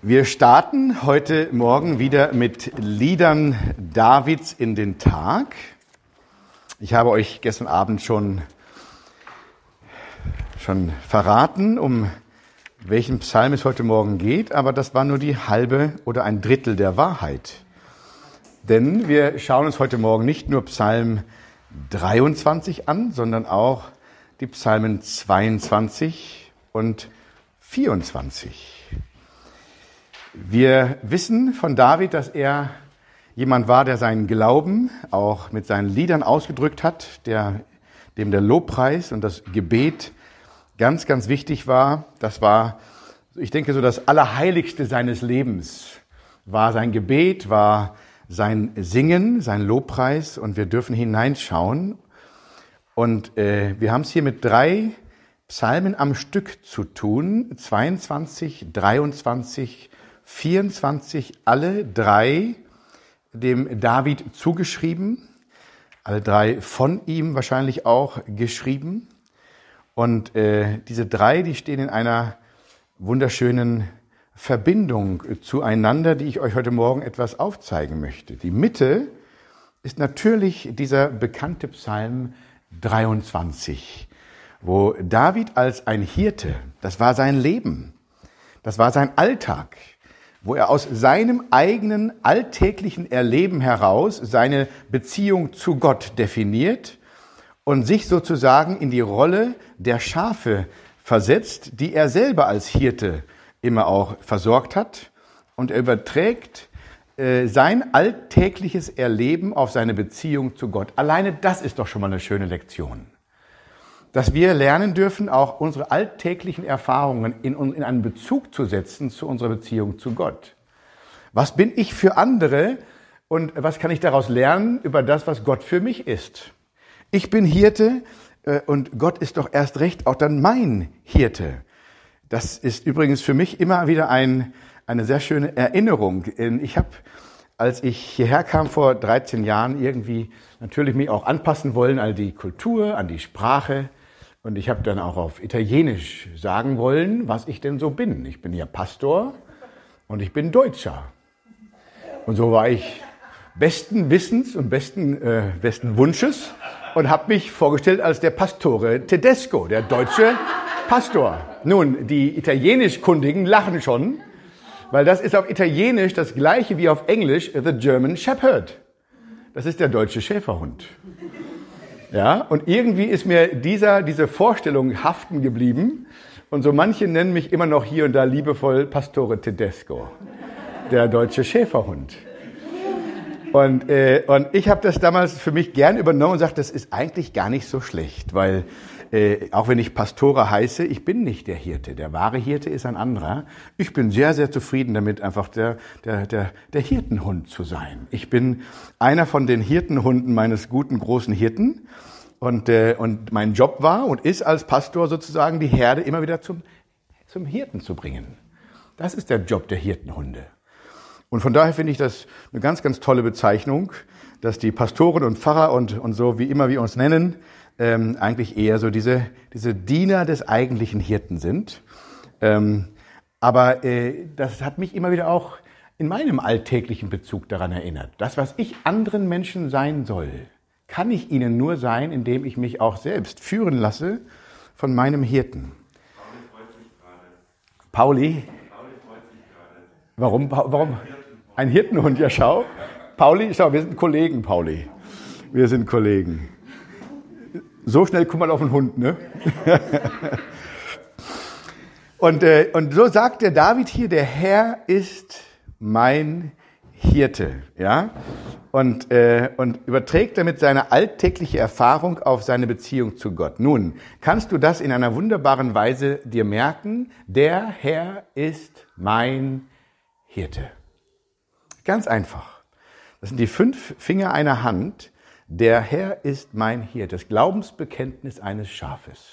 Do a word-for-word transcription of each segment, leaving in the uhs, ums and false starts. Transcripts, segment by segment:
Wir starten heute Morgen wieder mit Liedern Davids in den Tag. Ich habe euch gestern Abend schon, schon verraten, um welchen Psalm es heute Morgen geht, aber das war nur die halbe oder ein Drittel der Wahrheit. Denn wir schauen uns heute Morgen nicht nur Psalm dreiundzwanzig an, sondern auch die Psalmen zweiundzwanzig und vierundzwanzig. Wir wissen von David, dass er jemand war, der seinen Glauben auch mit seinen Liedern ausgedrückt hat, der, dem der Lobpreis und das Gebet ganz, ganz wichtig war. Das war, ich denke, so das Allerheiligste seines Lebens war sein Gebet, war sein Singen, sein Lobpreis, und wir dürfen hineinschauen. Und äh, wir haben es hier mit drei Psalmen am Stück zu tun, zweiundzwanzig, dreiundzwanzig, vierundzwanzig, alle drei dem David zugeschrieben, alle drei von ihm wahrscheinlich auch geschrieben. Und äh, diese drei, die stehen in einer wunderschönen Verbindung zueinander, die ich euch heute Morgen etwas aufzeigen möchte. Die Mitte ist natürlich dieser bekannte Psalm dreiundzwanzig, wo David als ein Hirte, das war sein Leben, das war sein Alltag, wo er aus seinem eigenen alltäglichen Erleben heraus seine Beziehung zu Gott definiert und sich sozusagen in die Rolle der Schafe versetzt, die er selber als Hirte immer auch versorgt hat. Und er überträgt äh, sein alltägliches Erleben auf seine Beziehung zu Gott. Alleine das ist doch schon mal eine schöne Lektion. Dass wir lernen dürfen, auch unsere alltäglichen Erfahrungen in, in einen Bezug zu setzen zu unserer Beziehung zu Gott. Was bin ich für andere und was kann ich daraus lernen über das, was Gott für mich ist? Ich bin Hirte äh, und Gott ist doch erst recht auch dann mein Hirte. Das ist übrigens für mich immer wieder ein, eine sehr schöne Erinnerung. Ich habe, als ich hierher kam vor dreizehn Jahren, irgendwie natürlich mich auch anpassen wollen an die Kultur, an die Sprache. Und ich habe dann auch auf Italienisch sagen wollen, was ich denn so bin. Ich bin ja Pastor und ich bin Deutscher. Und so war ich besten Wissens und besten, äh, besten Wunsches und habe mich vorgestellt als der Pastore Tedesco, der deutsche Pastor. Nun, die Italienischkundigen lachen schon, weil das ist auf Italienisch das gleiche wie auf Englisch the German Shepherd. Das ist der deutsche Schäferhund. Ja, und irgendwie ist mir dieser, diese Vorstellung haften geblieben. Und so manche nennen mich immer noch hier und da liebevoll Pastore Tedesco, der deutsche Schäferhund. Und, äh, und ich habe das damals für mich gern übernommen und gesagt, das ist eigentlich gar nicht so schlecht, weil äh, auch wenn ich Pastore heiße, ich bin nicht der Hirte. Der wahre Hirte ist ein anderer. Ich bin sehr, sehr zufrieden damit, einfach der, der, der, der Hirtenhund zu sein. Ich bin einer von den Hirtenhunden meines guten großen Hirten. Und, äh, und mein Job war und ist als Pastor sozusagen, die Herde immer wieder zum, zum Hirten zu bringen. Das ist der Job der Hirtenhunde. Und von daher finde ich das eine ganz, ganz tolle Bezeichnung, dass die Pastoren und Pfarrer und, und so, wie immer wir uns nennen, ähm, eigentlich eher so diese, diese Diener des eigentlichen Hirten sind. Ähm, aber äh, das hat mich immer wieder auch in meinem alltäglichen Bezug daran erinnert. Das, was ich anderen Menschen sein soll, kann ich ihnen nur sein, indem ich mich auch selbst führen lasse von meinem Hirten. Pauli freut sich gerade. Pauli? Pauli freut sich gerade. Warum? Warum? Ein Hirtenhund, ja schau. Pauli, schau, wir sind Kollegen, Pauli. Wir sind Kollegen. So schnell kommt man auf den Hund, ne? und, äh, und so sagt der David hier, der Herr ist mein Hirte, ja? Und, äh, und überträgt damit seine alltägliche Erfahrung auf seine Beziehung zu Gott. Nun, kannst du das in einer wunderbaren Weise dir merken? Der Herr ist mein Hirte. Ganz einfach. Das sind die fünf Finger einer Hand. Der Herr ist mein Hirte. Das Glaubensbekenntnis eines Schafes.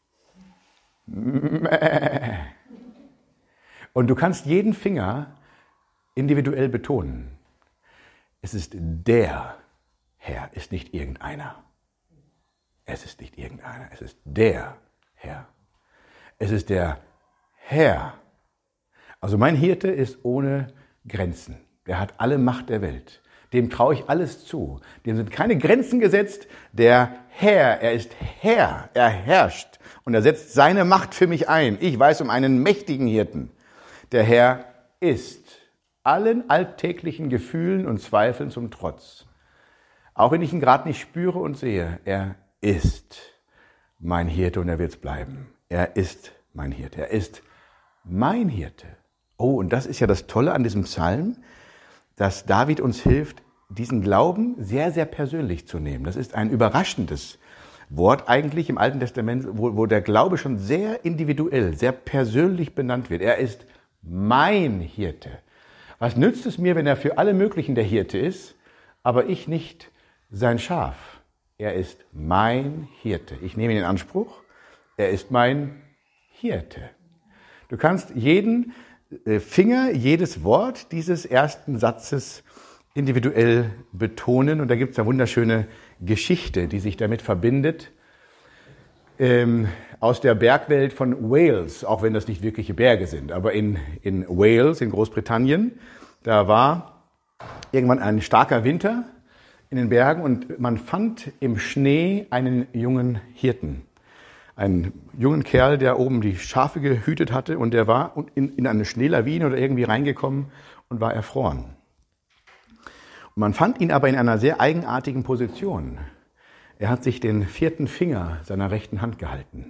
Und du kannst jeden Finger individuell betonen. Es ist der Herr, ist nicht irgendeiner. Es ist nicht irgendeiner, es ist der Herr. Es ist der Herr Also mein Hirte ist ohne Grenzen. Der hat alle Macht der Welt. Dem traue ich alles zu. Dem sind keine Grenzen gesetzt. Der Herr, er ist Herr, er herrscht und er setzt seine Macht für mich ein. Ich weiß um einen mächtigen Hirten. Der Herr ist allen alltäglichen Gefühlen und Zweifeln zum Trotz. Auch wenn ich ihn gerade nicht spüre und sehe, er ist mein Hirte und er wird es bleiben. Er ist mein Hirte. Er ist mein Hirte. Oh, und das ist ja das Tolle an diesem Psalm, dass David uns hilft, diesen Glauben sehr, sehr persönlich zu nehmen. Das ist ein überraschendes Wort eigentlich im Alten Testament, wo, wo der Glaube schon sehr individuell, sehr persönlich benannt wird. Er ist mein Hirte. Was nützt es mir, wenn er für alle möglichen der Hirte ist, aber ich nicht sein Schaf? Er ist mein Hirte. Ich nehme ihn in Anspruch. Er ist mein Hirte. Du kannst jeden Finger, jedes Wort dieses ersten Satzes individuell betonen. Und da gibt es eine wunderschöne Geschichte, die sich damit verbindet, ähm, aus der Bergwelt von Wales, auch wenn das nicht wirkliche Berge sind. Aber in, in Wales, in Großbritannien, da war irgendwann ein starker Winter in den Bergen und man fand im Schnee einen jungen Hirten. Einen jungen Kerl, der oben die Schafe gehütet hatte und der war in, in eine Schneelawine oder irgendwie reingekommen und war erfroren. Und man fand ihn aber in einer sehr eigenartigen Position. Er hat sich den vierten Finger seiner rechten Hand gehalten.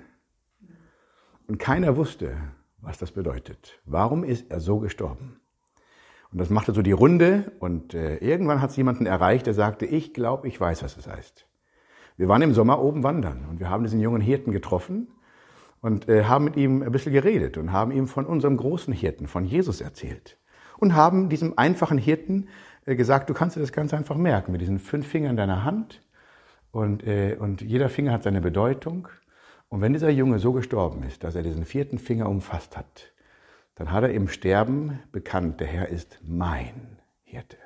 Und keiner wusste, was das bedeutet. Warum ist er so gestorben? Und das machte so die Runde und äh, irgendwann hat es jemanden erreicht, der sagte, ich glaube, ich weiß, was es heißt. Wir waren im Sommer oben wandern und wir haben diesen jungen Hirten getroffen und äh, haben mit ihm ein bisschen geredet und haben ihm von unserem großen Hirten, von Jesus erzählt. Und haben diesem einfachen Hirten äh, gesagt, du kannst dir das ganz einfach merken, mit diesen fünf Fingern deiner Hand und, äh, und jeder Finger hat seine Bedeutung. Und wenn dieser Junge so gestorben ist, dass er diesen vierten Finger umfasst hat, dann hat er im Sterben bekannt, der Herr ist mein Hirte.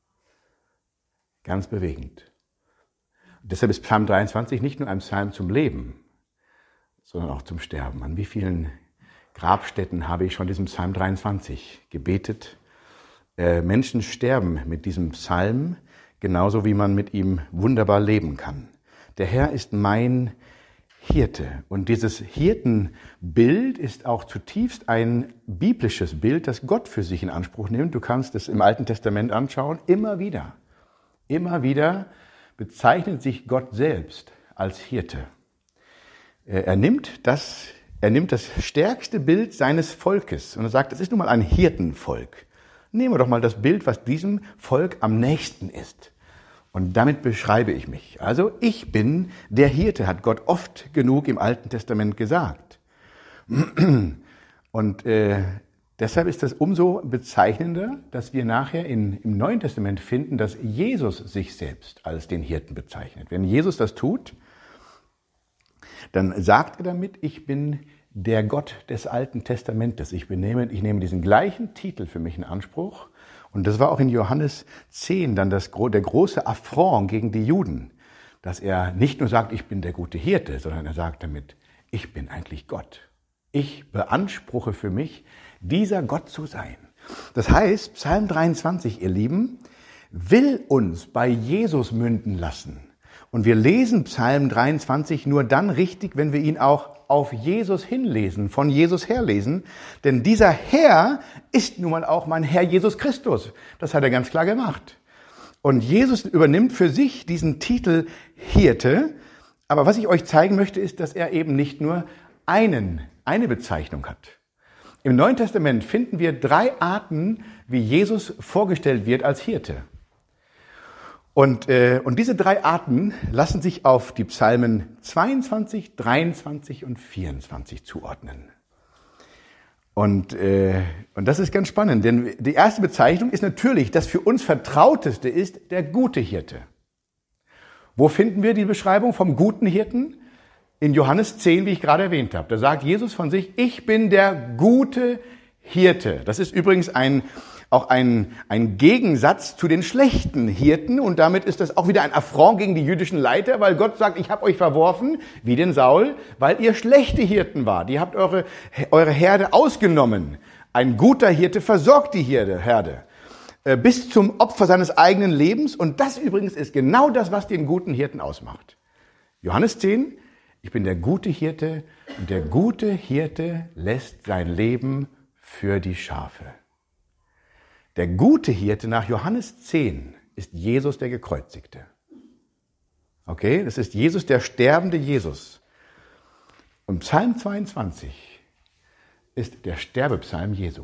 Ganz bewegend. Deshalb ist Psalm dreiundzwanzig nicht nur ein Psalm zum Leben, sondern auch zum Sterben. An wie vielen Grabstätten habe ich schon diesen Psalm dreiundzwanzig gebetet? Äh, Menschen sterben mit diesem Psalm, genauso wie man mit ihm wunderbar leben kann. Der Herr ist mein Hirte. Und dieses Hirtenbild ist auch zutiefst ein biblisches Bild, das Gott für sich in Anspruch nimmt. Du kannst es im Alten Testament anschauen, immer wieder. Immer wieder bezeichnet sich Gott selbst als Hirte. Er nimmt das, er nimmt das stärkste Bild seines Volkes und er sagt, es ist nun mal ein Hirtenvolk. Nehmen wir doch mal das Bild, was diesem Volk am nächsten ist. Und damit beschreibe ich mich. Also ich bin der Hirte, hat Gott oft genug im Alten Testament gesagt. Und äh, deshalb ist das umso bezeichnender, dass wir nachher in, im Neuen Testament finden, dass Jesus sich selbst als den Hirten bezeichnet. Wenn Jesus das tut, dann sagt er damit, ich bin der Gott des Alten Testamentes. Ich, benehme, ich nehme diesen gleichen Titel für mich in Anspruch. Und das war auch in Johannes zehn dann das, der große Affront gegen die Juden, dass er nicht nur sagt, ich bin der gute Hirte, sondern er sagt damit, ich bin eigentlich Gott. Ich beanspruche für mich, dieser Gott zu sein. Das heißt, Psalm dreiundzwanzig, ihr Lieben, will uns bei Jesus münden lassen. Und wir lesen Psalm dreiundzwanzig nur dann richtig, wenn wir ihn auch auf Jesus hinlesen, von Jesus herlesen. Denn dieser Herr ist nun mal auch mein Herr Jesus Christus. Das hat er ganz klar gemacht. Und Jesus übernimmt für sich diesen Titel Hirte. Aber was ich euch zeigen möchte, ist, dass er eben nicht nur einen, eine Bezeichnung hat. Im Neuen Testament finden wir drei Arten, wie Jesus vorgestellt wird als Hirte. Und, äh, und diese drei Arten lassen sich auf die Psalmen zweiundzwanzig, dreiundzwanzig und vierundzwanzig zuordnen. Und, äh, und das ist ganz spannend, denn die erste Bezeichnung ist natürlich, das für uns Vertrauteste ist der gute Hirte. Wo finden wir die Beschreibung vom guten Hirten? In Johannes zehn, wie ich gerade erwähnt habe. Da sagt Jesus von sich, ich bin der gute Hirte. Das ist übrigens ein auch ein, ein Gegensatz zu den schlechten Hirten und damit ist das auch wieder ein Affront gegen die jüdischen Leiter, weil Gott sagt, ich habe euch verworfen, wie den Saul, weil ihr schlechte Hirten wart. Ihr habt eure, eure Herde ausgenommen. Ein guter Hirte versorgt die Herde, Herde äh, bis zum Opfer seines eigenen Lebens. Und das übrigens ist genau das, was den guten Hirten ausmacht. Johannes zehn, ich bin der gute Hirte und der gute Hirte lässt sein Leben für die Schafe. Der gute Hirte nach Johannes zehn ist Jesus der Gekreuzigte. Okay, das ist Jesus, der sterbende Jesus. Und Psalm zweiundzwanzig ist der Sterbepsalm Jesu.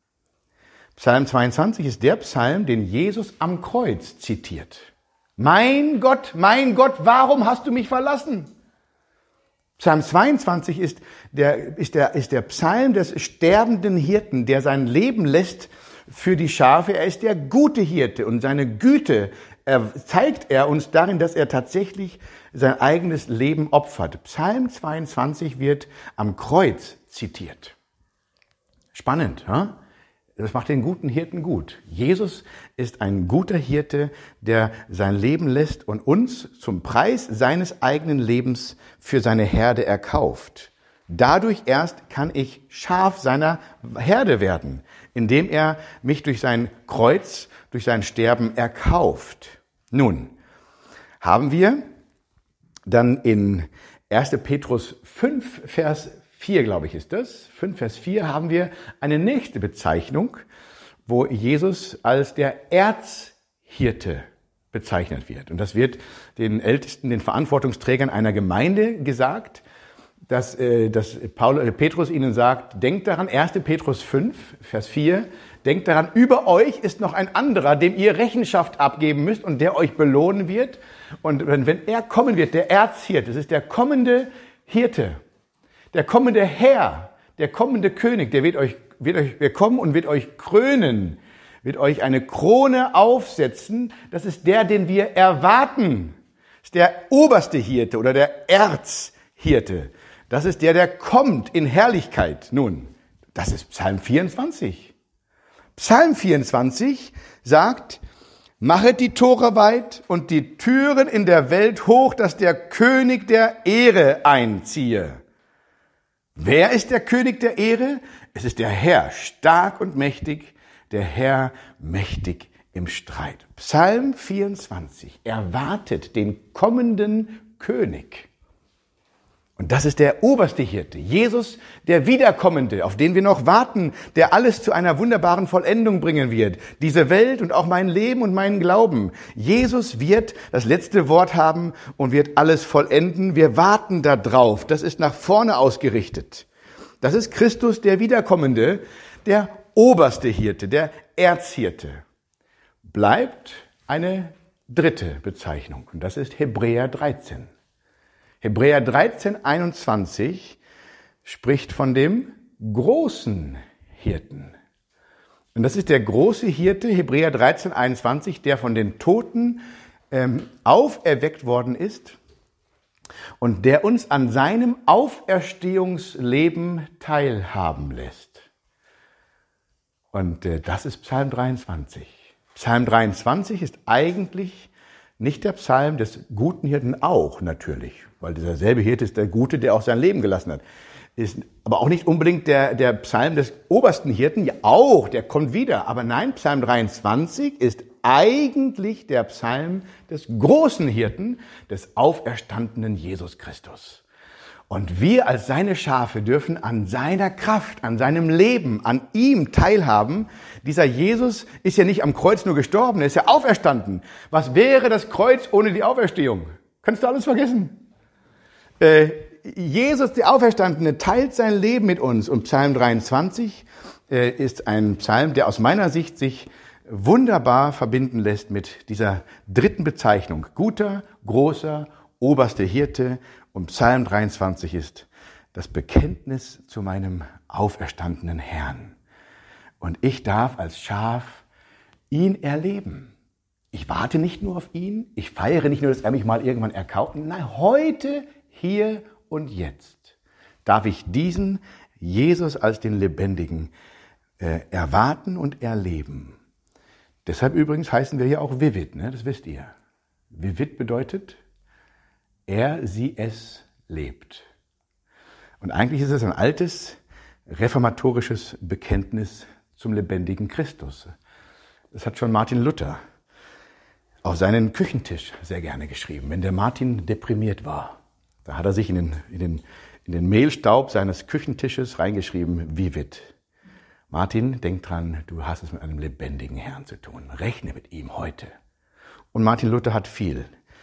Psalm zweiundzwanzig ist der Psalm, den Jesus am Kreuz zitiert. Mein Gott, mein Gott, warum hast du mich verlassen? Psalm zweiundzwanzig ist der, ist der, ist der Psalm des sterbenden Hirten, der sein Leben lässt für die Schafe. Er ist der gute Hirte und seine Güte er, zeigt er uns darin, dass er tatsächlich sein eigenes Leben opfert. Psalm zweiundzwanzig wird am Kreuz zitiert. Spannend, ja? Das macht den guten Hirten gut. Jesus ist ein guter Hirte, der sein Leben lässt und uns zum Preis seines eigenen Lebens für seine Herde erkauft. Dadurch erst kann ich Schaf seiner Herde werden, indem er mich durch sein Kreuz, durch sein Sterben erkauft. Nun, haben wir dann in erster Petrus fünf, Vers vier, glaube ich, ist das. fünf, Vers vier haben wir eine nächste Bezeichnung, wo Jesus als der Erzhirte bezeichnet wird. Und das wird den Ältesten, den Verantwortungsträgern einer Gemeinde gesagt, dass, äh, dass Paul, äh, Petrus ihnen sagt, denkt daran, erster Petrus fünf, Vers vier, denkt daran, über euch ist noch ein anderer, dem ihr Rechenschaft abgeben müsst und der euch belohnen wird. Und wenn, wenn er kommen wird, der Erzhirte, das ist der kommende Hirte, der kommende Herr, der kommende König, der wird euch, wird euch, wird kommen und wird euch krönen, wird euch eine Krone aufsetzen. Das ist der, den wir erwarten. Das ist der oberste Hirte oder der Erzhirte. Das ist der, der kommt in Herrlichkeit. Nun, das ist Psalm vierundzwanzig. Psalm vierundzwanzig sagt, machet die Tore weit und die Türen in der Welt hoch, dass der König der Ehre einziehe. Wer ist der König der Ehre? Es ist der Herr, stark und mächtig, der Herr mächtig im Streit. Psalm vierundzwanzig erwartet den kommenden König. Und das ist der oberste Hirte, Jesus, der Wiederkommende, auf den wir noch warten, der alles zu einer wunderbaren Vollendung bringen wird. Diese Welt und auch mein Leben und meinen Glauben. Jesus wird das letzte Wort haben und wird alles vollenden. Wir warten da drauf. Das ist nach vorne ausgerichtet. Das ist Christus, der Wiederkommende, der oberste Hirte, der Erzhirte. Bleibt eine dritte Bezeichnung und das ist Hebräer dreizehn. Hebräer dreizehn, einundzwanzig spricht von dem großen Hirten. Und das ist der große Hirte, Hebräer dreizehn, einundzwanzig, der von den Toten ähm, auferweckt worden ist und der uns an seinem Auferstehungsleben teilhaben lässt. Und äh, das ist Psalm dreiundzwanzig. Psalm dreiundzwanzig ist eigentlich nicht der Psalm des guten Hirten, auch natürlich, weil dieser selbe Hirte ist der Gute, der auch sein Leben gelassen hat. Ist aber auch nicht unbedingt der, der Psalm des obersten Hirten, ja auch, der kommt wieder. Aber nein, Psalm dreiundzwanzig ist eigentlich der Psalm des großen Hirten, des auferstandenen Jesus Christus. Und wir als seine Schafe dürfen an seiner Kraft, an seinem Leben, an ihm teilhaben. Dieser Jesus ist ja nicht am Kreuz nur gestorben, er ist ja auferstanden. Was wäre das Kreuz ohne die Auferstehung? Kannst du alles vergessen? Äh, Jesus, der Auferstandene, teilt sein Leben mit uns. Und Psalm dreiundzwanzig äh, ist ein Psalm, der aus meiner Sicht sich wunderbar verbinden lässt mit dieser dritten Bezeichnung. Guter, großer, oberster Hirte. Und Psalm dreiundzwanzig ist das Bekenntnis zu meinem auferstandenen Herrn. Und ich darf als Schaf ihn erleben. Ich warte nicht nur auf ihn, ich feiere nicht nur, dass er mich mal irgendwann erkauft. Nein, heute, hier und jetzt darf ich diesen Jesus als den Lebendigen äh, erwarten und erleben. Deshalb übrigens heißen wir hier auch Vivid, ne? Das wisst ihr. Vivid bedeutet, er, sie, es lebt. Und eigentlich ist es ein altes reformatorisches Bekenntnis zum lebendigen Christus. Das hat schon Martin Luther auf seinen Küchentisch sehr gerne geschrieben, wenn der Martin deprimiert war. Da hat er sich in den, in den, in den Mehlstaub seines Küchentisches reingeschrieben, Vivit. Martin, denk dran, du hast es mit einem lebendigen Herrn zu tun. Rechne mit ihm heute. Und Martin Luther hat viel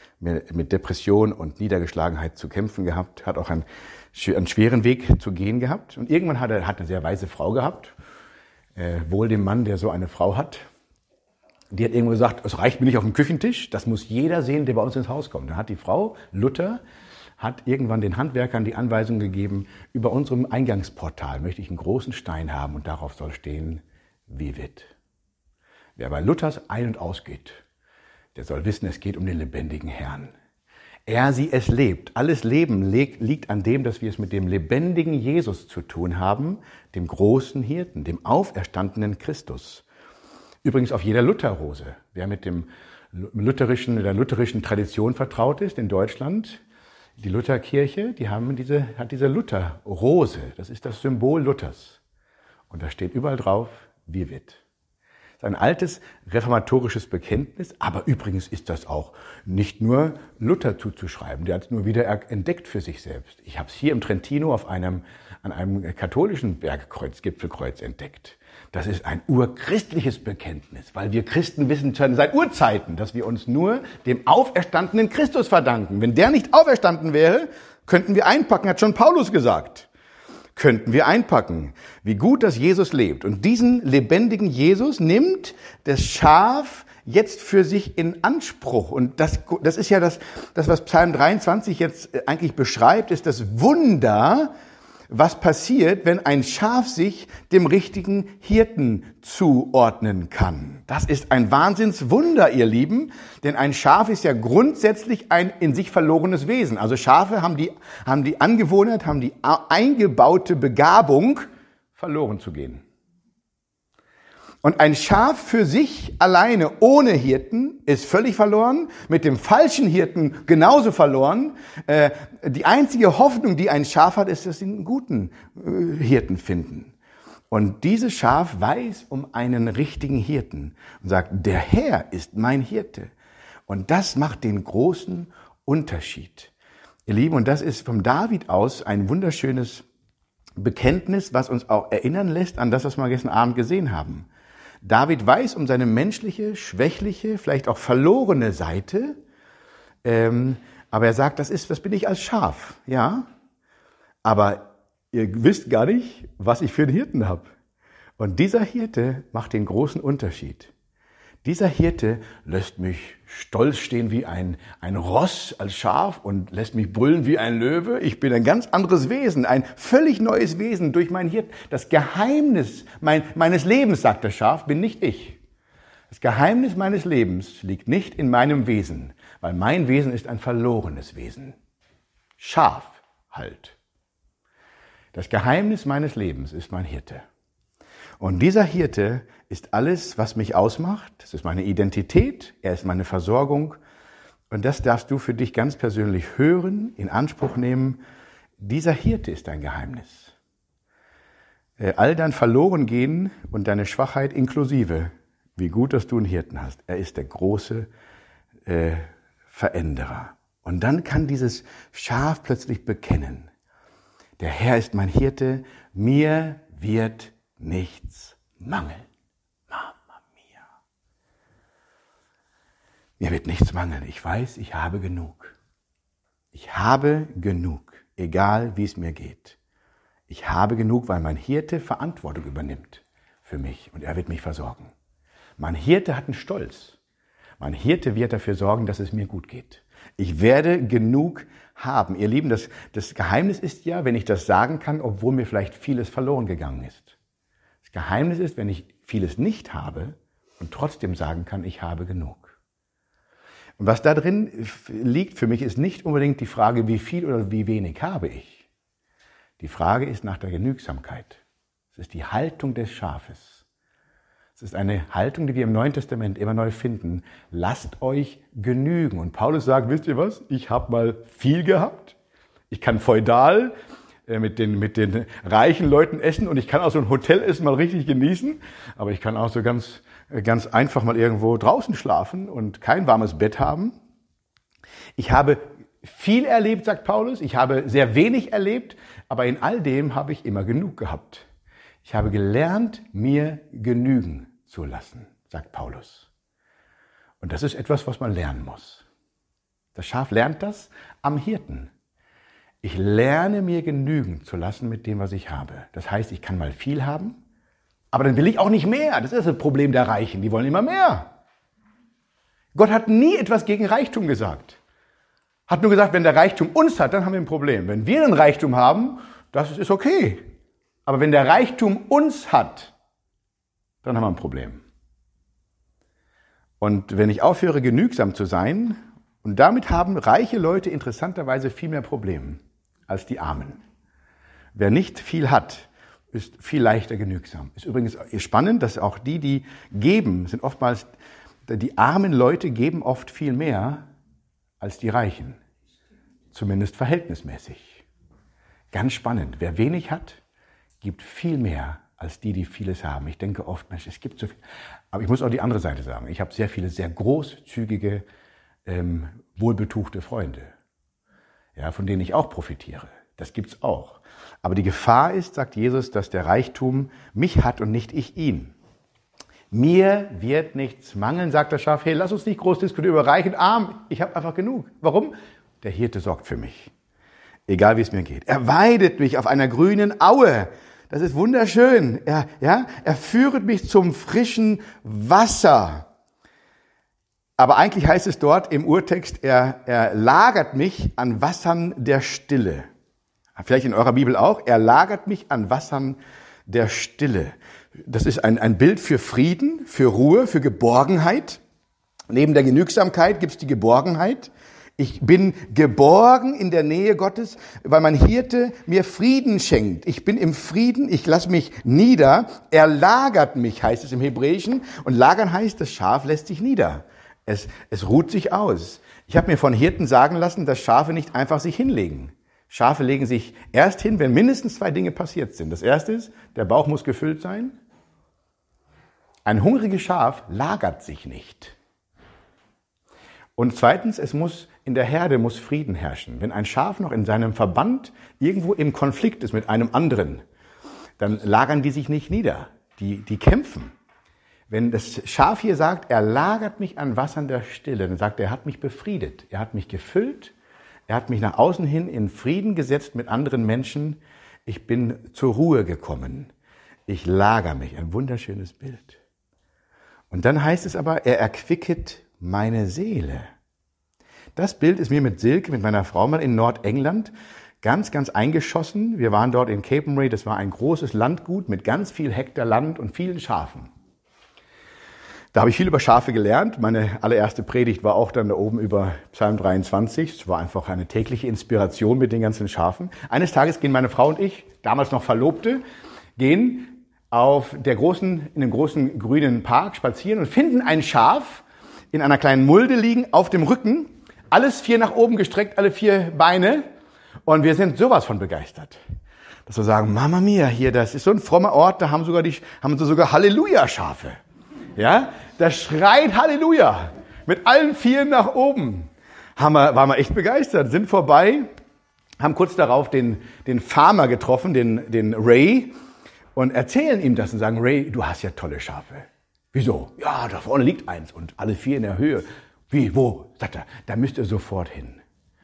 mit Depression und Niedergeschlagenheit zu kämpfen gehabt, hat auch einen, einen schweren Weg zu gehen gehabt. Und irgendwann hat er hat eine sehr weise Frau gehabt, äh, wohl dem Mann, der so eine Frau hat. Die hat irgendwo gesagt, es reicht mir nicht auf dem Küchentisch, das muss jeder sehen, der bei uns ins Haus kommt. Dann hat die Frau Luther hat irgendwann den Handwerkern die Anweisung gegeben, über unserem Eingangsportal möchte ich einen großen Stein haben und darauf soll stehen, Vivit. Wer bei Luthers ein- und ausgeht, der soll wissen, es geht um den lebendigen Herrn. Er, sie, es lebt. Alles Leben liegt an dem, dass wir es mit dem lebendigen Jesus zu tun haben, dem großen Hirten, dem auferstandenen Christus. Übrigens auf jeder Lutherrose. Wer mit dem lutherischen, der lutherischen Tradition vertraut ist in Deutschland, die Lutherkirche, die haben diese, hat diese Lutherrose. Das ist das Symbol Luthers. Und da steht überall drauf, Vivit. Das ist ein altes reformatorisches Bekenntnis, aber übrigens ist das auch nicht nur Luther zuzuschreiben. Der hat es nur wieder entdeckt für sich selbst. Ich habe es hier im Trentino auf einem, an einem katholischen Bergkreuz, Gipfelkreuz entdeckt. Das ist ein urchristliches Bekenntnis, weil wir Christen wissen seit Urzeiten, dass wir uns nur dem auferstandenen Christus verdanken. Wenn der nicht auferstanden wäre, könnten wir einpacken, hat schon Paulus gesagt. Könnten wir einpacken. Wie gut, dass Jesus lebt. Und diesen lebendigen Jesus nimmt das Schaf jetzt für sich in Anspruch. Und das, das ist ja das, das, was Psalm dreiundzwanzig jetzt eigentlich beschreibt, ist das Wunder, was passiert, wenn ein Schaf sich dem richtigen Hirten zuordnen kann. Das ist ein Wahnsinnswunder, ihr Lieben, denn ein Schaf ist ja grundsätzlich ein in sich verlorenes Wesen. Also Schafe haben die, haben die Angewohnheit, haben die eingebaute Begabung, verloren zu gehen. Und ein Schaf für sich alleine ohne Hirten ist völlig verloren, mit dem falschen Hirten genauso verloren. Äh, die einzige Hoffnung, die ein Schaf hat, ist, dass sie einen guten äh, Hirten finden. Und dieses Schaf weiß um einen richtigen Hirten und sagt, der Herr ist mein Hirte. Und das macht den großen Unterschied. Ihr Lieben, und das ist vom David aus ein wunderschönes Bekenntnis, was uns auch erinnern lässt an das, was wir gestern Abend gesehen haben. David weiß um seine menschliche, schwächliche, vielleicht auch verlorene Seite, ähm, aber er sagt, das ist, das bin ich als Schaf, ja, aber ihr wisst gar nicht, was ich für einen Hirten habe. Und dieser Hirte macht den großen Unterschied. Dieser Hirte lässt mich stolz stehen wie ein, ein Ross als Schaf und lässt mich brüllen wie ein Löwe. Ich bin ein ganz anderes Wesen, ein völlig neues Wesen durch meinen Hirten. Das Geheimnis mein, meines Lebens, sagt das Schaf, bin nicht ich. Das Geheimnis meines Lebens liegt nicht in meinem Wesen, weil mein Wesen ist ein verlorenes Wesen. Schaf halt. Das Geheimnis meines Lebens ist mein Hirte. Und dieser Hirte ist alles, was mich ausmacht. Das ist meine Identität, er ist meine Versorgung. Und das darfst du für dich ganz persönlich hören, in Anspruch nehmen. Dieser Hirte ist dein Geheimnis. All dein Verlorengehen und deine Schwachheit inklusive, wie gut, dass du einen Hirten hast. Er ist der große äh, Veränderer. Und dann kann dieses Schaf plötzlich bekennen. Der Herr ist mein Hirte, mir wird nichts mangeln. Mama mia. Mir wird nichts mangeln. Ich weiß, ich habe genug. Ich habe genug, egal wie es mir geht. Ich habe genug, weil mein Hirte Verantwortung übernimmt für mich und er wird mich versorgen. Mein Hirte hat einen Stolz. Mein Hirte wird dafür sorgen, dass es mir gut geht. Ich werde genug haben. Ihr Lieben, das, das Geheimnis ist ja, wenn ich das sagen kann, obwohl mir vielleicht vieles verloren gegangen ist. Das Geheimnis ist, wenn ich vieles nicht habe und trotzdem sagen kann, ich habe genug. Und was da drin liegt für mich, ist nicht unbedingt die Frage, wie viel oder wie wenig habe ich. Die Frage ist nach der Genügsamkeit. Es ist die Haltung des Schafes. Es ist eine Haltung, die wir im Neuen Testament immer neu finden. Lasst euch genügen. Und Paulus sagt, wisst ihr was? Ich habe mal viel gehabt. Ich kann feudal mit den, mit den reichen Leuten essen und ich kann auch so ein Hotelessen mal richtig genießen, aber ich kann auch so ganz, ganz einfach mal irgendwo draußen schlafen und kein warmes Bett haben. Ich habe viel erlebt, sagt Paulus, ich habe sehr wenig erlebt, aber in all dem habe ich immer genug gehabt. Ich habe gelernt, mir genügen zu lassen, sagt Paulus. Und das ist etwas, was man lernen muss. Das Schaf lernt das am Hirten. Ich lerne mir genügen zu lassen mit dem, was ich habe. Das heißt, ich kann mal viel haben, aber dann will ich auch nicht mehr. Das ist das Problem der Reichen, die wollen immer mehr. Gott hat nie etwas gegen Reichtum gesagt. Hat nur gesagt, wenn der Reichtum uns hat, dann haben wir ein Problem. Wenn wir einen Reichtum haben, das ist okay. Aber wenn der Reichtum uns hat, dann haben wir ein Problem. Und wenn ich aufhöre, genügsam zu sein, und damit haben reiche Leute interessanterweise viel mehr Probleme als die Armen. Wer nicht viel hat, ist viel leichter genügsam. Ist übrigens spannend, dass auch die, die geben, sind oftmals, die armen Leute geben oft viel mehr als die Reichen. Zumindest verhältnismäßig. Ganz spannend. Wer wenig hat, gibt viel mehr als die, die vieles haben. Ich denke oft, Mensch, es gibt so viel. Aber ich muss auch die andere Seite sagen. Ich habe sehr viele, sehr großzügige, ähm, wohlbetuchte Freunde, ja, von denen ich auch profitiere. Das gibt's auch. Aber die Gefahr ist, sagt Jesus, dass der Reichtum mich hat und nicht ich ihn. Mir wird nichts mangeln, sagt das Schaf. Hey, lass uns nicht groß diskutieren über Reich und Arm. Ich habe einfach genug. Warum? Der Hirte sorgt für mich. Egal, wie es mir geht. Er weidet mich auf einer grünen Aue. Das ist wunderschön. Er, ja, er führet mich zum frischen Wasser. Aber eigentlich heißt es dort im Urtext, er, er lagert mich an Wassern der Stille. Vielleicht in eurer Bibel auch. Er lagert mich an Wassern der Stille. Das ist ein, ein Bild für Frieden, für Ruhe, für Geborgenheit. Neben der Genügsamkeit gibt es die Geborgenheit. Ich bin geborgen in der Nähe Gottes, weil mein Hirte mir Frieden schenkt. Ich bin im Frieden, ich lasse mich nieder. Er lagert mich, heißt es im Hebräischen. Und lagern heißt, das Schaf lässt sich nieder. Es, es ruht sich aus. Ich habe mir von Hirten sagen lassen, dass Schafe nicht einfach sich hinlegen. Schafe legen sich erst hin, wenn mindestens zwei Dinge passiert sind. Das erste ist, der Bauch muss gefüllt sein. Ein hungriges Schaf lagert sich nicht. Und zweitens, es muss in der Herde muss Frieden herrschen. Wenn ein Schaf noch in seinem Verband irgendwo im Konflikt ist mit einem anderen, dann lagern die sich nicht nieder. Die, die kämpfen. Wenn das Schaf hier sagt, er lagert mich an Wassern der Stille, dann sagt er, er hat mich befriedet, er hat mich gefüllt, er hat mich nach außen hin in Frieden gesetzt mit anderen Menschen. Ich bin zur Ruhe gekommen. Ich lager mich. Ein wunderschönes Bild. Und dann heißt es aber, er erquicket meine Seele. Das Bild ist mir mit Silke, mit meiner Frau mal in Nordengland ganz, ganz eingeschossen. Wir waren dort in Capernwray, das war ein großes Landgut mit ganz viel Hektar Land und vielen Schafen. Da habe ich viel über Schafe gelernt. Meine allererste Predigt war auch dann da oben über Psalm dreiundzwanzig. Es war einfach eine tägliche Inspiration mit den ganzen Schafen. Eines Tages gehen meine Frau und ich, damals noch Verlobte, gehen auf der großen, in dem großen grünen Park spazieren und finden ein Schaf in einer kleinen Mulde liegen, auf dem Rücken, alles vier nach oben gestreckt, alle vier Beine. Und wir sind sowas von begeistert, dass wir sagen, Mama mia, hier, das ist so ein frommer Ort, da haben sogar die, haben sie sogar Halleluja-Schafe. Ja, das schreit Halleluja mit allen Vieren nach oben. Haben wir, waren wir echt begeistert, sind vorbei, haben kurz darauf den, den Farmer getroffen, den, den Ray, und erzählen ihm das und sagen, Ray, du hast ja tolle Schafe. Wieso? Ja, da vorne liegt eins und alle vier in der Höhe. Wie, wo? Sagt er, da müsst ihr sofort hin.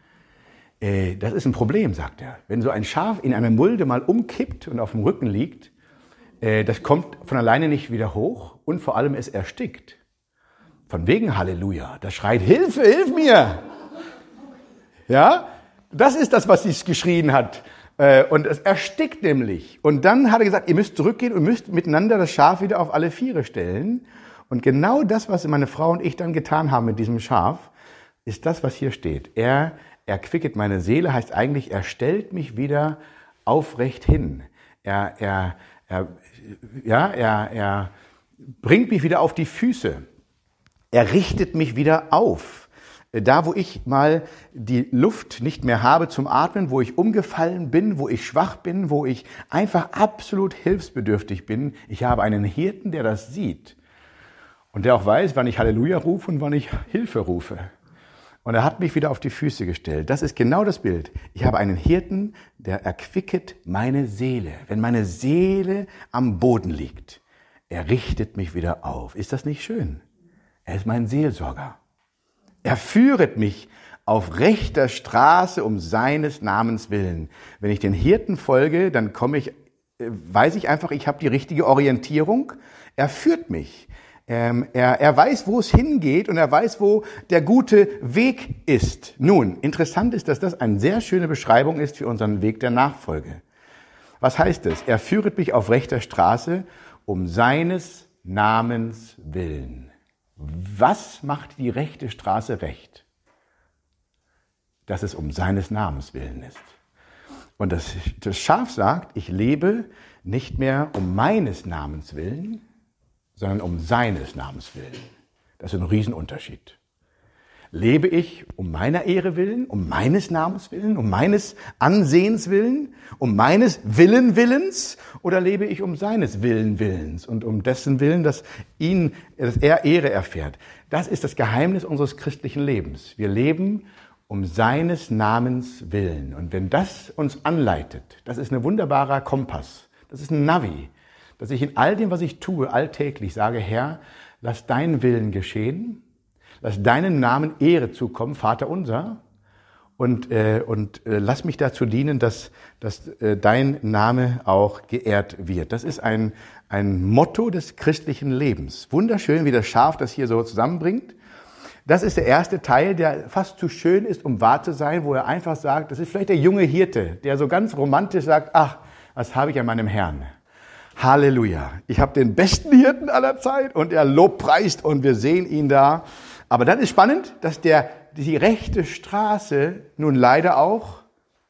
Äh, das ist ein Problem, sagt er. Wenn so ein Schaf in einer Mulde mal umkippt und auf dem Rücken liegt, äh, das kommt von alleine nicht wieder hoch und vor allem es erstickt. Von wegen Halleluja. Das schreit, Hilfe, hilf mir! Ja, das ist das, was sie geschrien hat. Und es erstickt nämlich. Und dann hat er gesagt, ihr müsst zurückgehen und müsst miteinander das Schaf wieder auf alle Viere stellen. Und genau das, was meine Frau und ich dann getan haben mit diesem Schaf, ist das, was hier steht. Er erquicket meine Seele, heißt eigentlich, er stellt mich wieder aufrecht hin. Er, er, er, ja, er, er bringt mich wieder auf die Füße. Er richtet mich wieder auf. Da, wo ich mal die Luft nicht mehr habe zum Atmen, wo ich umgefallen bin, wo ich schwach bin, wo ich einfach absolut hilfsbedürftig bin, ich habe einen Hirten, der das sieht und der auch weiß, wann ich Halleluja rufe und wann ich Hilfe rufe. Und er hat mich wieder auf die Füße gestellt. Das ist genau das Bild. Ich habe einen Hirten, der erquicket meine Seele. Wenn meine Seele am Boden liegt, er richtet mich wieder auf. Ist das nicht schön? Er ist mein Seelsorger. Er führet mich auf rechter Straße um seines Namens willen. Wenn ich den Hirten folge, dann komme ich, weiß ich einfach, ich habe die richtige Orientierung. Er führt mich. Ähm, er, er weiß, wo es hingeht und er weiß, wo der gute Weg ist. Nun, interessant ist, dass das eine sehr schöne Beschreibung ist für unseren Weg der Nachfolge. Was heißt es? Er führet mich auf rechter Straße um seines Namens willen. Was macht die rechte Straße recht? Dass es um seines Namens willen ist. Und das, das Schaf sagt, ich lebe nicht mehr um meines Namens willen, sondern um seines Namens willen. Das ist ein Riesenunterschied. Lebe ich um meiner Ehre willen, um meines Namens willen, um meines Ansehens willen, um meines Willen Willens, oder lebe ich um seines Willen Willens und um dessen Willen, dass ihn, dass er Ehre erfährt? Das ist das Geheimnis unseres christlichen Lebens. Wir leben um seines Namens willen. Und wenn das uns anleitet, das ist ein wunderbarer Kompass. Das ist ein Navi, dass ich in all dem, was ich tue, alltäglich sage, Herr, lass deinen Willen geschehen. Lass deinem Namen Ehre zukommen, Vater unser, und, äh, und äh, lass mich dazu dienen, dass, dass äh, dein Name auch geehrt wird. Das ist ein, ein Motto des christlichen Lebens. Wunderschön, wie das Schaf das hier so zusammenbringt. Das ist der erste Teil, der fast zu schön ist, um wahr zu sein, wo er einfach sagt, das ist vielleicht der junge Hirte, der so ganz romantisch sagt, ach, was habe ich an meinem Herrn? Halleluja, ich habe den besten Hirten aller Zeit und er lobpreist und wir sehen ihn da. Aber dann ist spannend, dass der, die rechte Straße nun leider auch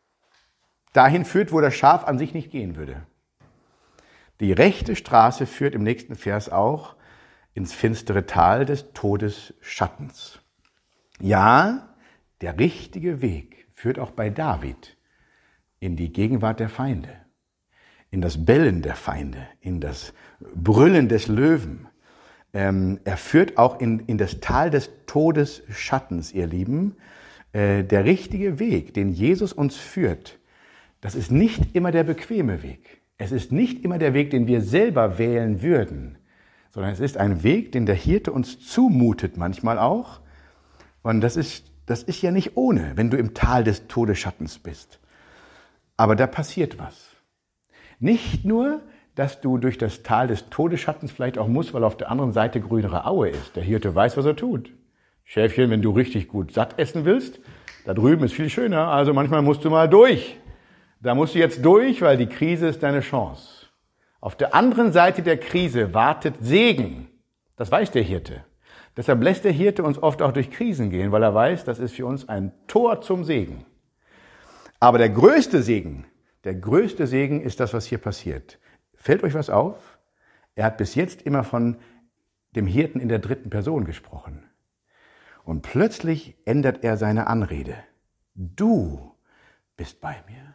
dahin führt, wo das Schaf an sich nicht gehen würde. Die rechte Straße führt im nächsten Vers auch ins finstere Tal des Todesschattens. Ja, der richtige Weg führt auch bei David in die Gegenwart der Feinde, in das Bellen der Feinde, in das Brüllen des Löwen. Ähm, er führt auch in, in das Tal des Todesschattens, ihr Lieben. Äh, der richtige Weg, den Jesus uns führt, das ist nicht immer der bequeme Weg. Es ist nicht immer der Weg, den wir selber wählen würden, sondern es ist ein Weg, den der Hirte uns zumutet manchmal auch. Und das ist, das ist ja nicht ohne, wenn du im Tal des Todesschattens bist. Aber da passiert was. Nicht nur, dass du durch das Tal des Todesschattens vielleicht auch musst, weil auf der anderen Seite grünere Aue ist. Der Hirte weiß, was er tut. Schäfchen, wenn du richtig gut satt essen willst, da drüben ist viel schöner, also manchmal musst du mal durch. Da musst du jetzt durch, weil die Krise ist deine Chance. Auf der anderen Seite der Krise wartet Segen. Das weiß der Hirte. Deshalb lässt der Hirte uns oft auch durch Krisen gehen, weil er weiß, das ist für uns ein Tor zum Segen. Aber der größte Segen, der größte Segen ist das, was hier passiert. Fällt euch was auf? Er hat bis jetzt immer von dem Hirten in der dritten Person gesprochen. Und plötzlich ändert er seine Anrede. Du bist bei mir.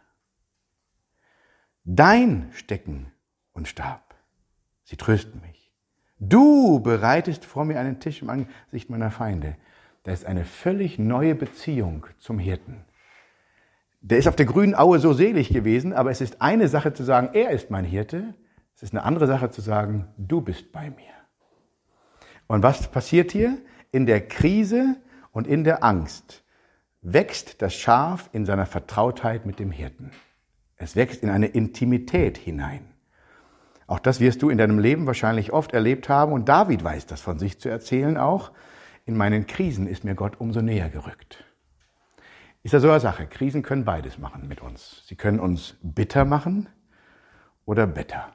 Dein Stecken und Stab, sie trösten mich. Du bereitest vor mir einen Tisch im Angesicht meiner Feinde. Das ist eine völlig neue Beziehung zum Hirten. Der ist auf der grünen Aue so selig gewesen, aber es ist eine Sache zu sagen, er ist mein Hirte. Es ist eine andere Sache zu sagen, du bist bei mir. Und was passiert hier? In der Krise und in der Angst wächst das Schaf in seiner Vertrautheit mit dem Hirten. Es wächst in eine Intimität hinein. Auch das wirst du in deinem Leben wahrscheinlich oft erlebt haben und David weiß das von sich zu erzählen auch. In meinen Krisen ist mir Gott umso näher gerückt. Ist ja so eine Sache. Krisen können beides machen mit uns. Sie können uns bitter machen oder better.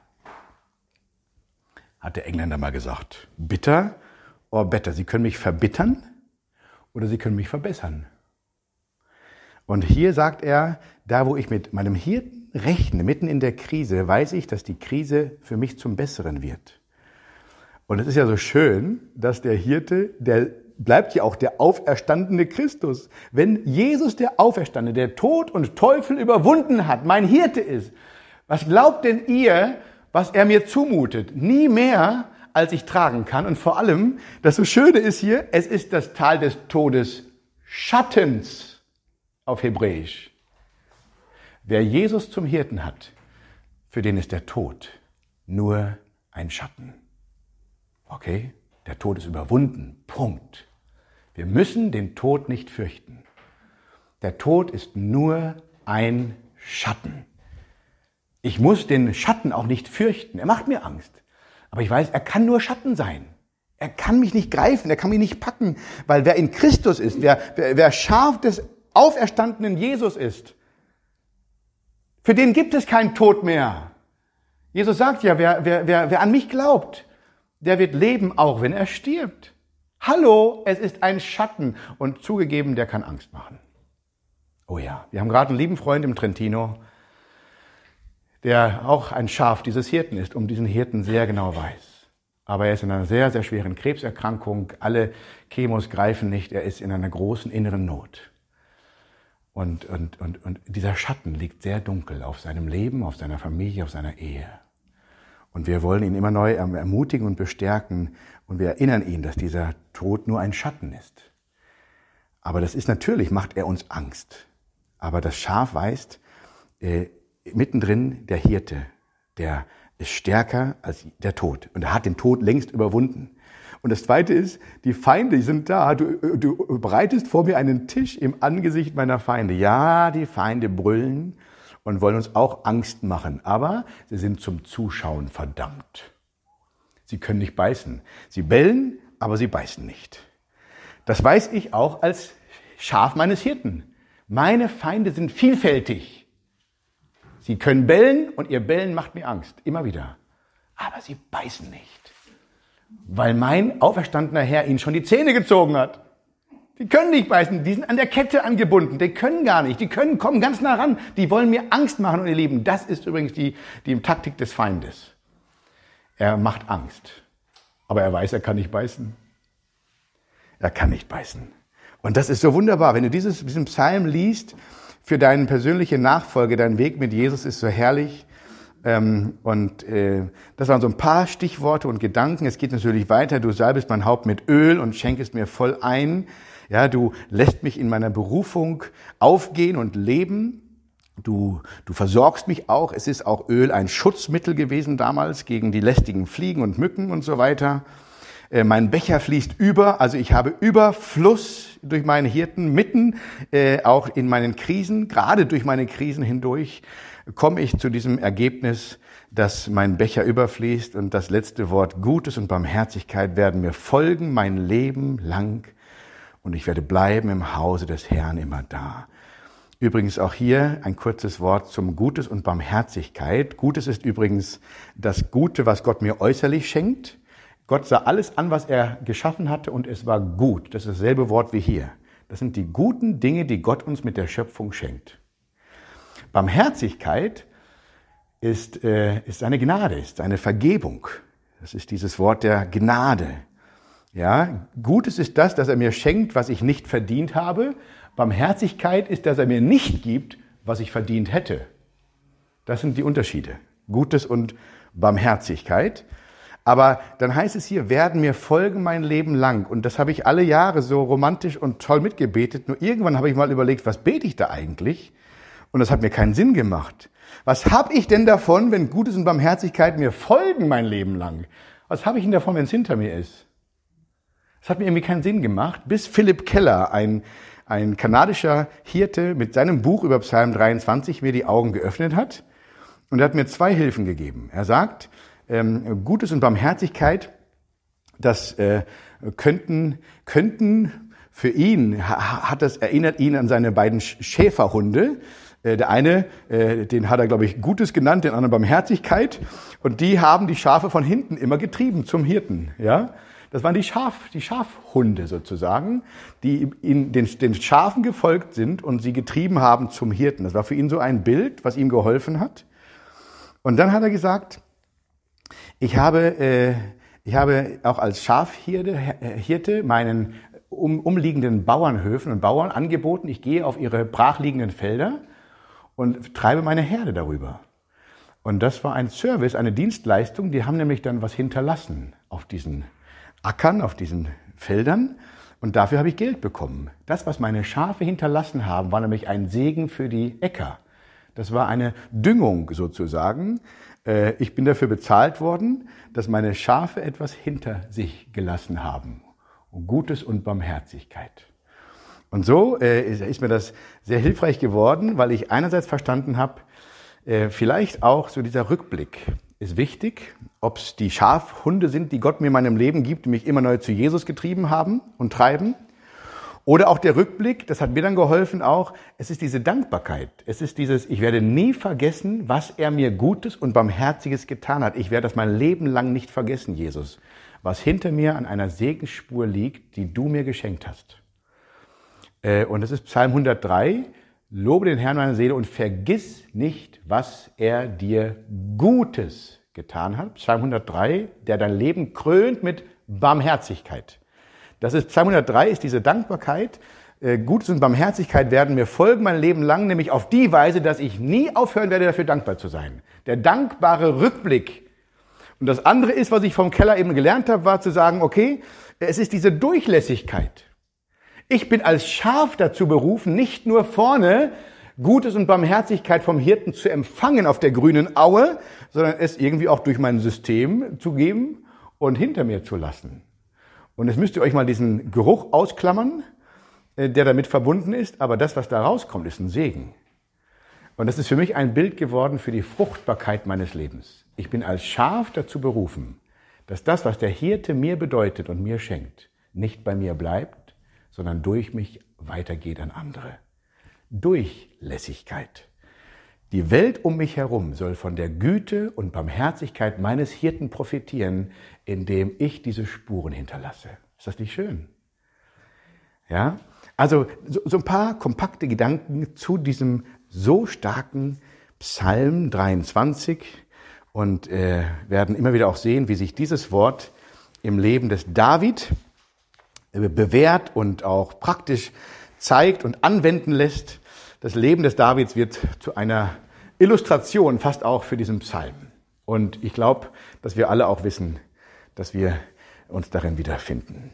Hat der Engländer mal gesagt. Bitter or better. Sie können mich verbittern oder sie können mich verbessern. Und hier sagt er, da wo ich mit meinem Hirten rechne, mitten in der Krise, weiß ich, dass die Krise für mich zum Besseren wird. Und es ist ja so schön, dass der Hirte, der bleibt ja auch der auferstandene Christus. Wenn Jesus, der Auferstandene, der Tod und Teufel überwunden hat, mein Hirte ist, was glaubt denn ihr, was er mir zumutet? Nie mehr, als ich tragen kann. Und vor allem, das so Schöne ist hier, es ist das Tal des Todes Schattens auf Hebräisch. Wer Jesus zum Hirten hat, für den ist der Tod nur ein Schatten. Okay? Der Tod ist überwunden. Punkt. Wir müssen den Tod nicht fürchten. Der Tod ist nur ein Schatten. Ich muss den Schatten auch nicht fürchten. Er macht mir Angst. Aber ich weiß, er kann nur Schatten sein. Er kann mich nicht greifen, er kann mich nicht packen. Weil wer in Christus ist, wer, wer, wer Schaf des auferstandenen Jesus ist, für den gibt es keinen Tod mehr. Jesus sagt ja, wer, wer, wer, wer an mich glaubt, der wird leben, auch wenn er stirbt. Hallo, es ist ein Schatten. Und zugegeben, der kann Angst machen. Oh ja, wir haben gerade einen lieben Freund im Trentino, der auch ein Schaf dieses Hirten ist, um diesen Hirten sehr genau weiß. Aber er ist in einer sehr, sehr schweren Krebserkrankung. Alle Chemos greifen nicht. Er ist in einer großen inneren Not. Und, und, und, und dieser Schatten liegt sehr dunkel auf seinem Leben, auf seiner Familie, auf seiner Ehe. Und wir wollen ihn immer neu ermutigen und bestärken. Und wir erinnern ihn, dass dieser Tod nur ein Schatten ist. Aber das ist natürlich, macht er uns Angst. Aber das Schaf weiß, äh, mittendrin der Hirte, der ist stärker als der Tod. Und er hat den Tod längst überwunden. Und das Zweite ist, die Feinde, die sind da. Du, du bereitest vor mir einen Tisch im Angesicht meiner Feinde. Ja, die Feinde brüllen und wollen uns auch Angst machen. Aber sie sind zum Zuschauen verdammt. Sie können nicht beißen. Sie bellen, aber sie beißen nicht. Das weiß ich auch als Schaf meines Hirten. Meine Feinde sind vielfältig. Sie können bellen und ihr Bellen macht mir Angst, immer wieder. Aber sie beißen nicht, weil mein auferstandener Herr ihnen schon die Zähne gezogen hat. Die können nicht beißen, die sind an der Kette angebunden, die können gar nicht, die können kommen ganz nah ran, die wollen mir Angst machen und ihr Lieben, das ist übrigens die, die Taktik des Feindes. Er macht Angst, aber er weiß, er kann nicht beißen. Er kann nicht beißen. Und das ist so wunderbar, wenn du dieses, diesen Psalm liest, für deine persönliche Nachfolge, dein Weg mit Jesus ist so herrlich. Ähm, und äh, das waren so ein paar Stichworte und Gedanken. Es geht natürlich weiter. Du salbest mein Haupt mit Öl und schenkest mir voll ein. Ja, du lässt mich in meiner Berufung aufgehen und leben. Du, du versorgst mich auch. Es ist auch Öl ein Schutzmittel gewesen damals gegen die lästigen Fliegen und Mücken und so weiter. Äh, mein Becher fließt über, also ich habe Überfluss durch meine Hirten, mitten äh, auch in meinen Krisen, gerade durch meine Krisen hindurch, komme ich zu diesem Ergebnis, dass mein Becher überfließt und das letzte Wort Gutes und Barmherzigkeit werden mir folgen mein Leben lang und ich werde bleiben im Hause des Herrn immer da. Übrigens auch hier ein kurzes Wort zum Gutes und Barmherzigkeit. Gutes ist übrigens das Gute, was Gott mir äußerlich schenkt. Gott sah alles an, was er geschaffen hatte und es war gut. Das ist dasselbe Wort wie hier. Das sind die guten Dinge, die Gott uns mit der Schöpfung schenkt. Barmherzigkeit ist, äh, ist seine Gnade, ist seine Vergebung. Das ist dieses Wort der Gnade. Ja, Gutes ist das, dass er mir schenkt, was ich nicht verdient habe. Barmherzigkeit ist, dass er mir nicht gibt, was ich verdient hätte. Das sind die Unterschiede. Gutes und Barmherzigkeit. Aber dann heißt es hier, werden mir folgen mein Leben lang. Und das habe ich alle Jahre so romantisch und toll mitgebetet. Nur irgendwann habe ich mal überlegt, was bete ich da eigentlich? Und das hat mir keinen Sinn gemacht. Was habe ich denn davon, wenn Gutes und Barmherzigkeit mir folgen mein Leben lang? Was habe ich denn davon, wenn es hinter mir ist? Das hat mir irgendwie keinen Sinn gemacht, bis Philipp Keller, ein, ein kanadischer Hirte, mit seinem Buch über Psalm dreiundzwanzig mir die Augen geöffnet hat. Und er hat mir zwei Hilfen gegeben. Er sagt, ähm, Gutes und Barmherzigkeit, das äh, könnten, könnten für ihn, ha, hat das erinnert ihn an seine beiden Schäferhunde. Äh, der eine, äh, den hat er, glaube ich, Gutes genannt, den anderen Barmherzigkeit. Und die haben die Schafe von hinten immer getrieben zum Hirten, ja. Das waren die Schaf, die Schafhunde sozusagen, die in den, den Schafen gefolgt sind und sie getrieben haben zum Hirten. Das war für ihn so ein Bild, was ihm geholfen hat. Und dann hat er gesagt, ich habe, äh, ich habe auch als Schafhirte Hirte meinen um, umliegenden Bauernhöfen und Bauern angeboten, ich gehe auf ihre brachliegenden Felder und treibe meine Herde darüber. Und das war ein Service, eine Dienstleistung, die haben nämlich dann was hinterlassen auf diesen Ackern, auf diesen Feldern. Und dafür habe ich Geld bekommen. Das, was meine Schafe hinterlassen haben, war nämlich ein Segen für die Äcker. Das war eine Düngung sozusagen. Ich bin dafür bezahlt worden, dass meine Schafe etwas hinter sich gelassen haben. Gutes und Barmherzigkeit. Und so ist mir das sehr hilfreich geworden, weil ich einerseits verstanden habe, vielleicht auch so dieser Rückblick ist wichtig, ob es die Schafhunde sind, die Gott mir in meinem Leben gibt, die mich immer neu zu Jesus getrieben haben und treiben. Oder auch der Rückblick, das hat mir dann geholfen auch, es ist diese Dankbarkeit. Es ist dieses, ich werde nie vergessen, was er mir Gutes und Barmherziges getan hat. Ich werde das mein Leben lang nicht vergessen, Jesus, was hinter mir an einer Segensspur liegt, die du mir geschenkt hast. Und das ist Psalm hundertdrei. Lobe den Herrn meine Seele und vergiss nicht, was er dir Gutes getan hat. Psalm hundertdrei, der dein Leben krönt mit Barmherzigkeit. Das ist, Psalm hundertdrei ist diese Dankbarkeit. Gutes und Barmherzigkeit werden mir folgen mein Leben lang, nämlich auf die Weise, dass ich nie aufhören werde, dafür dankbar zu sein. Der dankbare Rückblick. Und das andere ist, was ich vom Keller eben gelernt habe, war zu sagen, okay, es ist diese Durchlässigkeit. Ich bin als Schaf dazu berufen, nicht nur vorne Gutes und Barmherzigkeit vom Hirten zu empfangen auf der grünen Aue, sondern es irgendwie auch durch mein System zu geben und hinter mir zu lassen. Und jetzt müsst ihr euch mal diesen Geruch ausklammern, der damit verbunden ist, aber das, was da rauskommt, ist ein Segen. Und das ist für mich ein Bild geworden für die Fruchtbarkeit meines Lebens. Ich bin als Schaf dazu berufen, dass das, was der Hirte mir bedeutet und mir schenkt, nicht bei mir bleibt, sondern durch mich weitergeht an andere. Durchlässigkeit. Die Welt um mich herum soll von der Güte und Barmherzigkeit meines Hirten profitieren, indem ich diese Spuren hinterlasse. Ist das nicht schön? Ja? Also so, so ein paar kompakte Gedanken zu diesem so starken Psalm dreiundzwanzig und äh, werden immer wieder auch sehen, wie sich dieses Wort im Leben des David bewährt und auch praktisch zeigt und anwenden lässt. Das Leben des Davids wird zu einer Illustration fast auch für diesen Psalm. Und ich glaube, dass wir alle auch wissen, dass wir uns darin wiederfinden.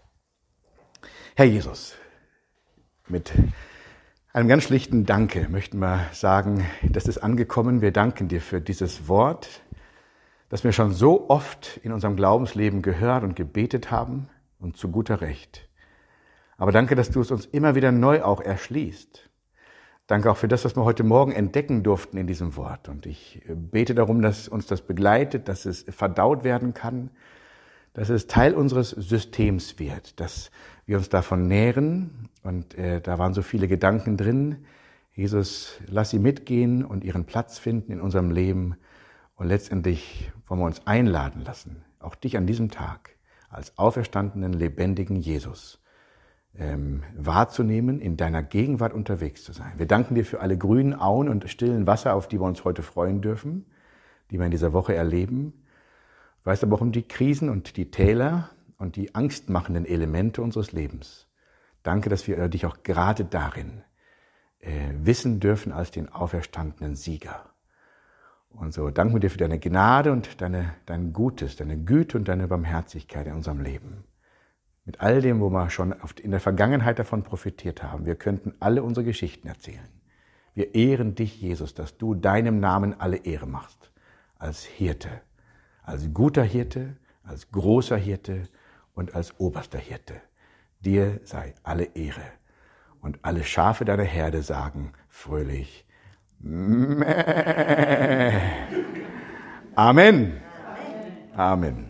Herr Jesus, mit einem ganz schlichten Danke möchten wir sagen, das ist angekommen. Wir danken dir für dieses Wort, das wir schon so oft in unserem Glaubensleben gehört und gebetet haben. Und zu guter Recht. Aber danke, dass du es uns immer wieder neu auch erschließt. Danke auch für das, was wir heute Morgen entdecken durften in diesem Wort. Und ich bete darum, dass uns das begleitet, dass es verdaut werden kann, dass es Teil unseres Systems wird, dass wir uns davon nähren. Und äh, da waren so viele Gedanken drin. Jesus, lass sie mitgehen und ihren Platz finden in unserem Leben. Und letztendlich wollen wir uns einladen lassen, auch dich an diesem Tag, als auferstandenen, lebendigen Jesus ähm, wahrzunehmen, in deiner Gegenwart unterwegs zu sein. Wir danken dir für alle grünen Auen und stillen Wasser, auf die wir uns heute freuen dürfen, die wir in dieser Woche erleben. Du weißt aber auch um die Krisen und die Täler und die angstmachenden Elemente unseres Lebens. Danke, dass wir dich auch gerade darin äh, wissen dürfen als den auferstandenen Sieger. Und so danken wir dir für deine Gnade und deine, dein Gutes, deine Güte und deine Barmherzigkeit in unserem Leben. Mit all dem, wo wir schon in der Vergangenheit davon profitiert haben. Wir könnten alle unsere Geschichten erzählen. Wir ehren dich, Jesus, dass du deinem Namen alle Ehre machst. Als Hirte, als guter Hirte, als großer Hirte und als oberster Hirte. Dir sei alle Ehre. Und alle Schafe deiner Herde sagen fröhlich, Mäh. Amen. Amen.